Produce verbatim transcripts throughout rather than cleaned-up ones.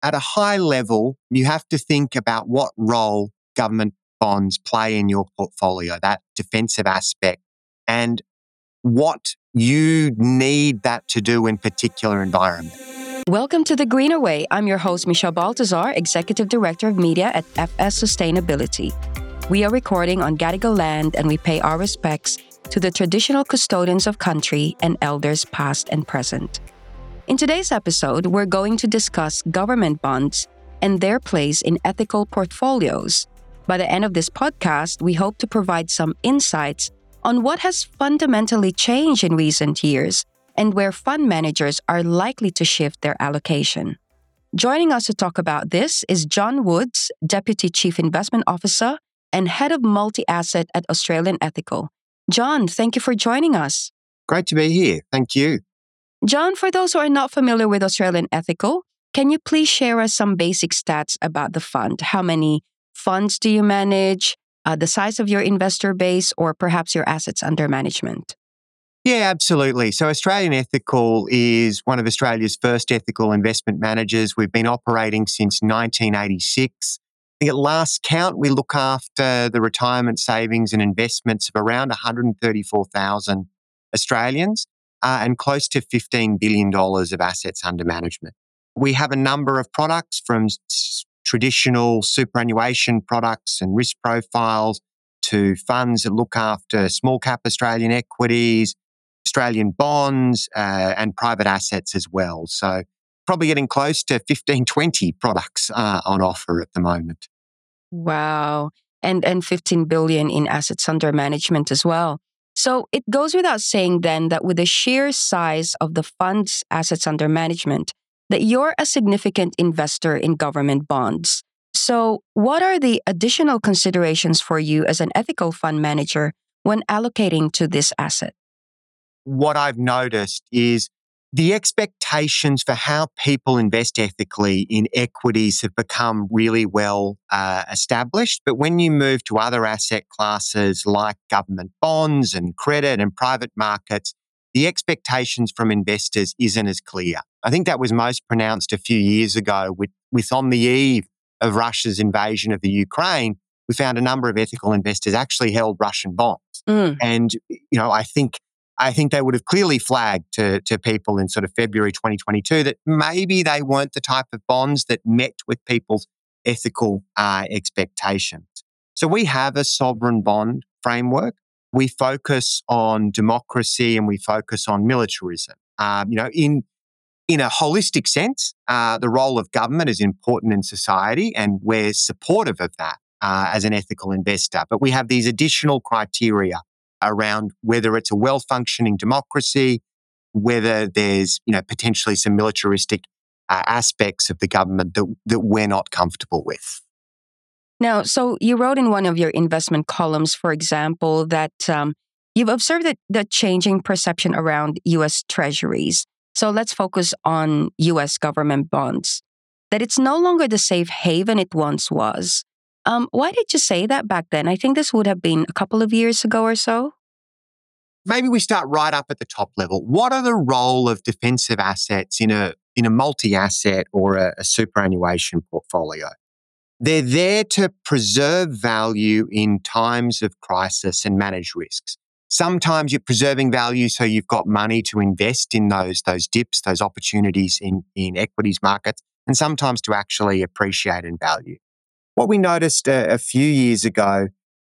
at a high level, you have to think about what role government bonds play in your portfolio, that defensive aspect, and what you need that to do in particular environment. Welcome to The Greener Way. I'm your host, Michelle Baltazar, Executive Director of Media at F S Sustainability. We are recording on Gadigal land and we pay our respects to the traditional custodians of country and elders past and present. In today's episode, we're going to discuss government bonds and their place in ethical portfolios. By the end of this podcast, we hope to provide some insights on what has fundamentally changed in recent years and where fund managers are likely to shift their allocation. Joining us to talk about this is John Woods, Deputy Chief Investment Officer and Head of Multi-Asset at Australian Ethical. John, thank you for joining us. Great to be here. Thank you. John, for those who are not familiar with Australian Ethical, can you please share us some basic stats about the fund? How many funds do you manage, uh, the size of your investor base, or perhaps your assets under management? Yeah, absolutely. So Australian Ethical is one of Australia's first ethical investment managers. We've been operating since nineteen eighty-six. I think at last count, we look after the retirement savings and investments of around one hundred thirty-four thousand Australians uh, and close to fifteen billion dollars of assets under management. We have a number of products from s- traditional superannuation products and risk profiles to funds that look after small cap Australian equities, Australian bonds, uh, and private assets as well. So probably getting close to fifteen, twenty products uh, on offer at the moment. Wow. And and fifteen billion in assets under management as well. So it goes without saying then that with the sheer size of the fund's assets under management, that you're a significant investor in government bonds. So what are the additional considerations for you as an ethical fund manager when allocating to this asset? What I've noticed is the expectations for how people invest ethically in equities have become really well uh, established. But when you move to other asset classes like government bonds and credit and private markets, the expectations from investors isn't as clear. I think that was most pronounced a few years ago with, with on the eve of Russia's invasion of the Ukraine, we found a number of ethical investors actually held Russian bonds. Mm. And, you know, I think I think they would have clearly flagged to, to people in sort of February twenty twenty-two that maybe they weren't the type of bonds that met with people's ethical uh, expectations. So we have a sovereign bond framework. We focus on democracy and we focus on militarism. Um, you know, in in a holistic sense, uh, the role of government is important in society, and we're supportive of that uh, as an ethical investor. But we have these additional criteria around whether it's a well-functioning democracy, whether there's, you know, potentially some militaristic uh, aspects of the government that, that we're not comfortable with. Now, so you wrote in one of your investment columns, for example, that um, you've observed that the changing perception around U S treasuries. So let's focus on U S government bonds, that it's no longer the safe haven it once was. Um, why did you say that back then? I think this would have been a couple of years ago or so. Maybe we start right up at the top level. What are the role of defensive assets in a in a multi-asset or a, a superannuation portfolio? They're there to preserve value in times of crisis and manage risks. Sometimes you're preserving value so you've got money to invest in those, those dips, those opportunities in, in equities markets, and sometimes to actually appreciate in value. What we noticed a, a few years ago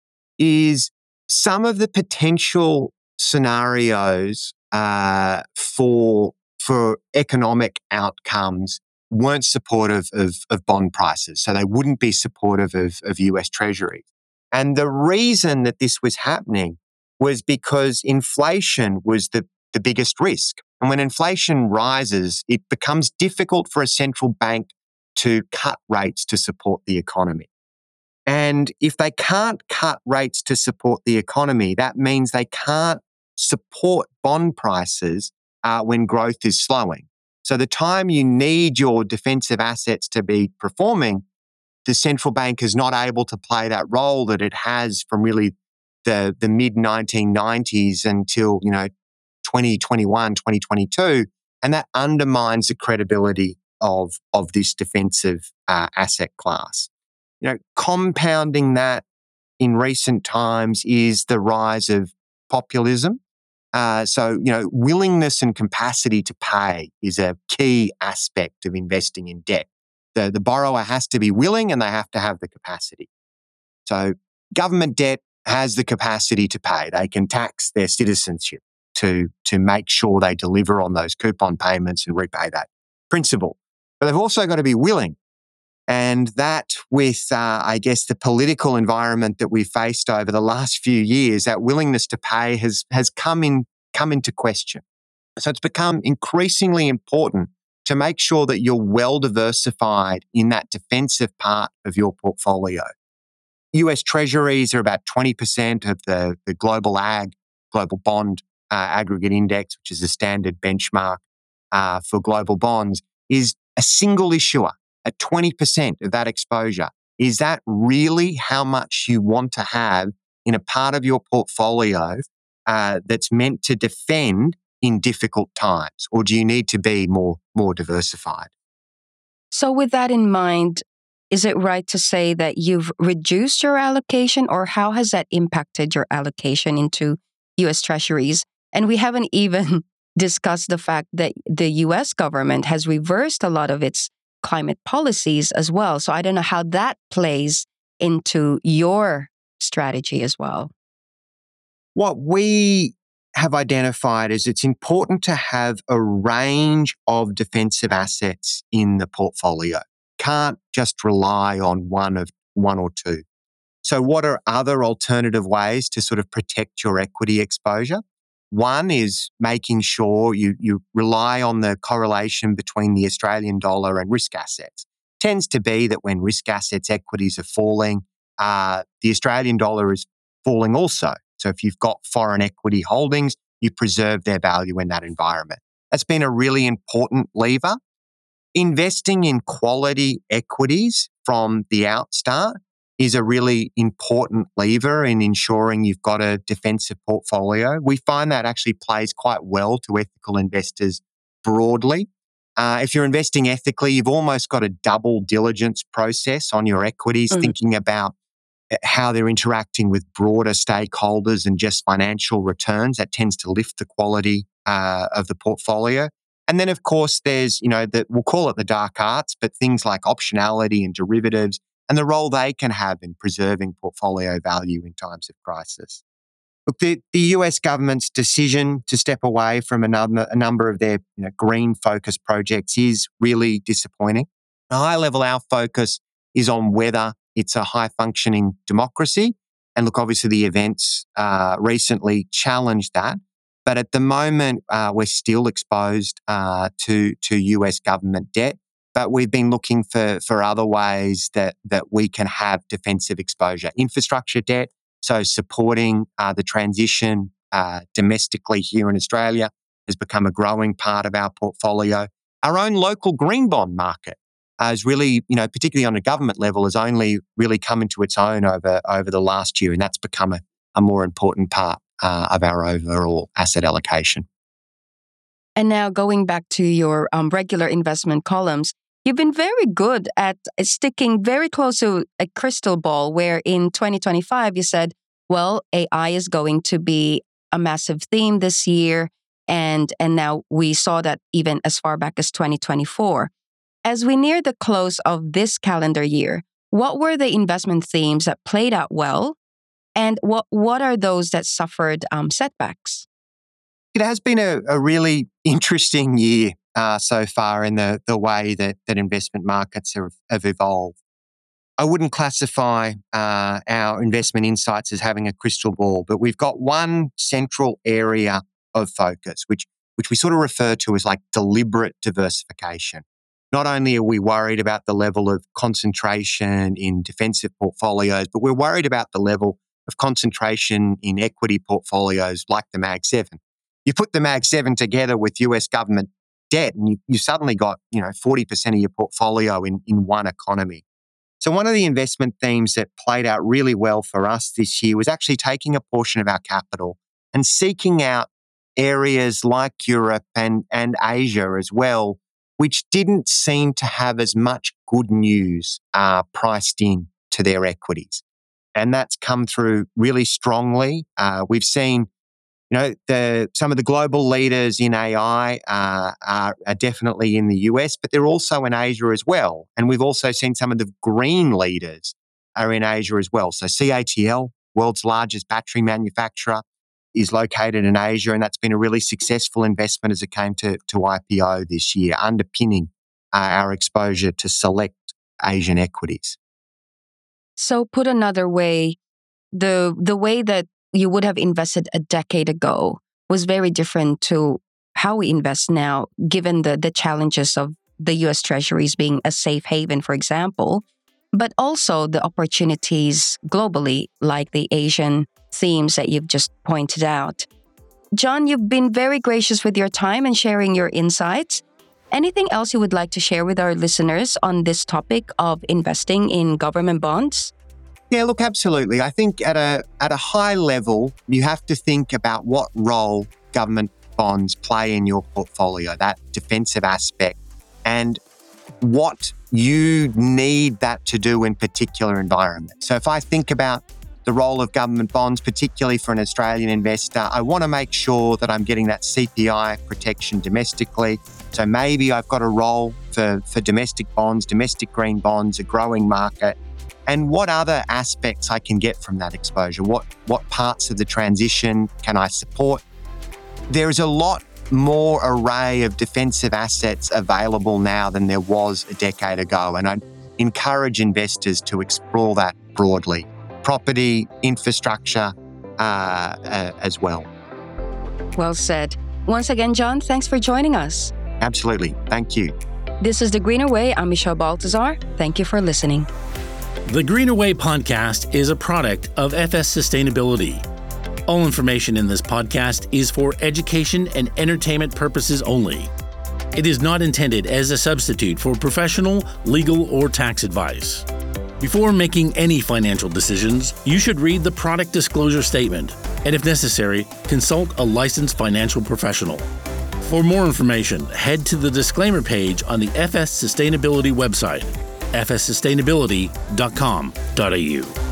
is some of the potential scenarios uh, for, for economic outcomes weren't supportive of, of bond prices. So they wouldn't be supportive of, of U S Treasuries. And the reason that this was happening was because inflation was the, the biggest risk. And when inflation rises, it becomes difficult for a central bank to cut rates to support the economy. And if they can't cut rates to support the economy, that means they can't support bond prices uh, when growth is slowing. So the time you need your defensive assets to be performing, the central bank is not able to play that role that it has from really the, the mid nineteen nineties until, you know, twenty twenty-one, twenty twenty-two. And that undermines the credibility of, of this defensive uh, asset class. You know, compounding that in recent times is the rise of populism. Uh, so, you know, willingness and capacity to pay is a key aspect of investing in debt. The, the borrower has to be willing and they have to have the capacity. So government debt has the capacity to pay. They can tax their citizenship to, to make sure they deliver on those coupon payments and repay that principal. But they've also got to be willing. And that with, uh, I guess, the political environment that we've faced over the last few years, that willingness to pay has, has come in, come into question. So it's become increasingly important to make sure that you're well diversified in that defensive part of your portfolio. U S Treasuries are about twenty percent of the, the global ag, global bond uh, aggregate index, which is a standard benchmark uh, for global bonds, is a single issuer at twenty percent of that exposure. Is that really how much you want to have in a part of your portfolio uh, that's meant to defend in difficult times? Or do you need to be more, more diversified? So with that in mind, is it right to say that you've reduced your allocation, or how has that impacted your allocation into U S Treasuries? And we haven't even discussed the fact that the U S government has reversed a lot of its climate policies as well. So I don't know how that plays into your strategy as well. What we have identified is it's important to have a range of defensive assets in the portfolio. Can't just rely on one of one or two. So what are other alternative ways to sort of protect your equity exposure? One is making sure you, you rely on the correlation between the Australian dollar and risk assets. It tends to be that when risk assets equities are falling, uh, the Australian dollar is falling also. So if you've got foreign equity holdings, you preserve their value in that environment. That's been a really important lever. Investing in quality equities from the outstart is a really important lever in ensuring you've got a defensive portfolio. We find that actually plays quite well to ethical investors broadly. Uh, if you're investing ethically, you've almost got a double diligence process on your equities, mm-hmm. thinking about how they're interacting with broader stakeholders and just financial returns. That tends to lift the quality uh, of the portfolio. And then, of course, there's, you know, the, we'll call it the dark arts, but things like optionality and derivatives and the role they can have in preserving portfolio value in times of crisis. Look, the, the U S government's decision to step away from a number, a number of their you know, green-focused projects is really disappointing. At a high level, our focus is on whether it's a high-functioning democracy. And look, obviously, the events uh, recently challenged that. But at the moment, uh, we're still exposed uh, to, to U S government debt. But we've been looking for, for other ways that, that we can have defensive exposure. Infrastructure debt, so supporting uh, the transition uh, domestically here in Australia has become a growing part of our portfolio. Our own local green bond market has really, you know, particularly on a government level, has only really come into its own over, over the last year, and that's become a, a more important part uh, of our overall asset allocation. And now going back to your um, regular investment columns, you've been very good at sticking very close to a crystal ball, where in twenty twenty-five you said, well, A I is going to be a massive theme this year. And, and now we saw that even as far back as twenty twenty-four. As we near the close of this calendar year, what were the investment themes that played out well? And what, what are those that suffered um, setbacks? It has been a, a really interesting year uh, so far in the, the way that, that investment markets have, have evolved. I wouldn't classify uh, our investment insights as having a crystal ball, but we've got one central area of focus, which, which we sort of refer to as like deliberate diversification. Not only are we worried about the level of concentration in defensive portfolios, but we're worried about the level of concentration in equity portfolios like the Mag seven. You put the Mag seven together with U S government debt and you, you suddenly got, you know, forty percent of your portfolio in, in one economy. So one of the investment themes that played out really well for us this year was actually taking a portion of our capital and seeking out areas like Europe and, and Asia as well, which didn't seem to have as much good news uh, priced in to their equities. And that's come through really strongly. Uh, we've seen, you know, the, some of the global leaders in A I uh, are, are definitely in the U S, but they're also in Asia as well. And we've also seen some of the green leaders are in Asia as well. So C A T L, world's largest battery manufacturer, is located in Asia, and that's been a really successful investment as it came to, to I P O this year, underpinning uh, our exposure to select Asian equities. So put another way, the the way that you would have invested a decade ago was very different to how we invest now, given the, the challenges of the U S Treasuries being a safe haven, for example, but also the opportunities globally, like the Asian themes that you've just pointed out. John, you've been very gracious with your time and sharing your insights. Anything else you would like to share with our listeners on this topic of investing in government bonds? Yeah, look, absolutely. I think at a at a high level, you have to think about what role government bonds play in your portfolio, that defensive aspect, and what you need that to do in particular environments. So if I think about the role of government bonds, particularly for an Australian investor, I want to make sure that I'm getting that C P I protection domestically. So maybe I've got a role for, for domestic bonds, domestic green bonds, a growing market, and what other aspects I can get from that exposure. What, what parts of the transition can I support? There's a lot more array of defensive assets available now than there was a decade ago, and I'd encourage investors to explore that broadly. Property, infrastructure uh, uh, as well. Well said. Once again, John, thanks for joining us. Absolutely. Thank you. This is The Greener Way. I'm Michelle Baltazar. Thank you for listening. The Greener Way podcast is a product of F S Sustainability. All information in this podcast is for education and entertainment purposes only. It is not intended as a substitute for professional, legal, or tax advice. Before making any financial decisions, you should read the product disclosure statement and, if necessary, consult a licensed financial professional. For more information, head to the disclaimer page on the F S Sustainability website, f s sustainability dot com dot a u.